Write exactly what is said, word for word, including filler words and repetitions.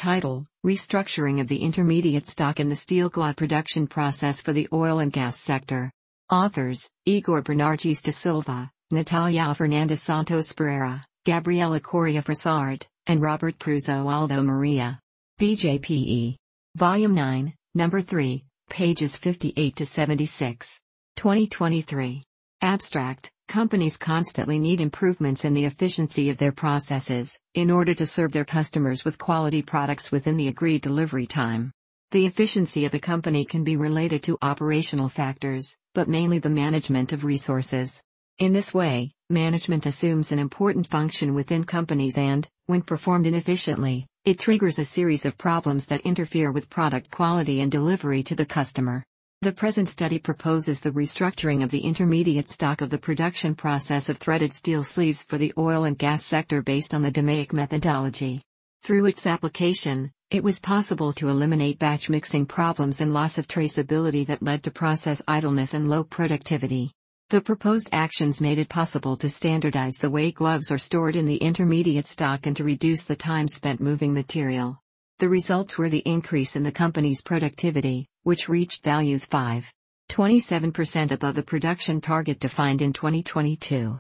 Title: Restructuring of the Intermediate Stock in the Steel Glove Production Process for the Oil and Gas Sector. Authors: Igor Bernardes da Silva, Natalia Fernanda Santos Pereira, Gabriela Coria Frassard, and Robert Pruso Aldo Maria. B J P E. Volume nine, Number three, pages fifty-eight to seventy-six. twenty twenty-three. Abstract: Companies constantly need improvements in the efficiency of their processes, in order to serve their customers with quality products within the agreed delivery time. The efficiency of a company can be related to operational factors, but mainly the management of resources. In this way, management assumes an important function within companies and, when performed inefficiently, it triggers a series of problems that interfere with product quality and delivery to the customer. The present study proposes the restructuring of the intermediate stock of the production process of threaded steel sleeves for the oil and gas sector based on the DMAIC methodology. Through its application, it was possible to eliminate batch mixing problems and loss of traceability that led to process idleness and low productivity. The proposed actions made it possible to standardize the way gloves are stored in the intermediate stock and to reduce the time spent moving material. The results were the increase in the company's productivity, which reached values five point two seven percent above the production target defined in twenty twenty-two.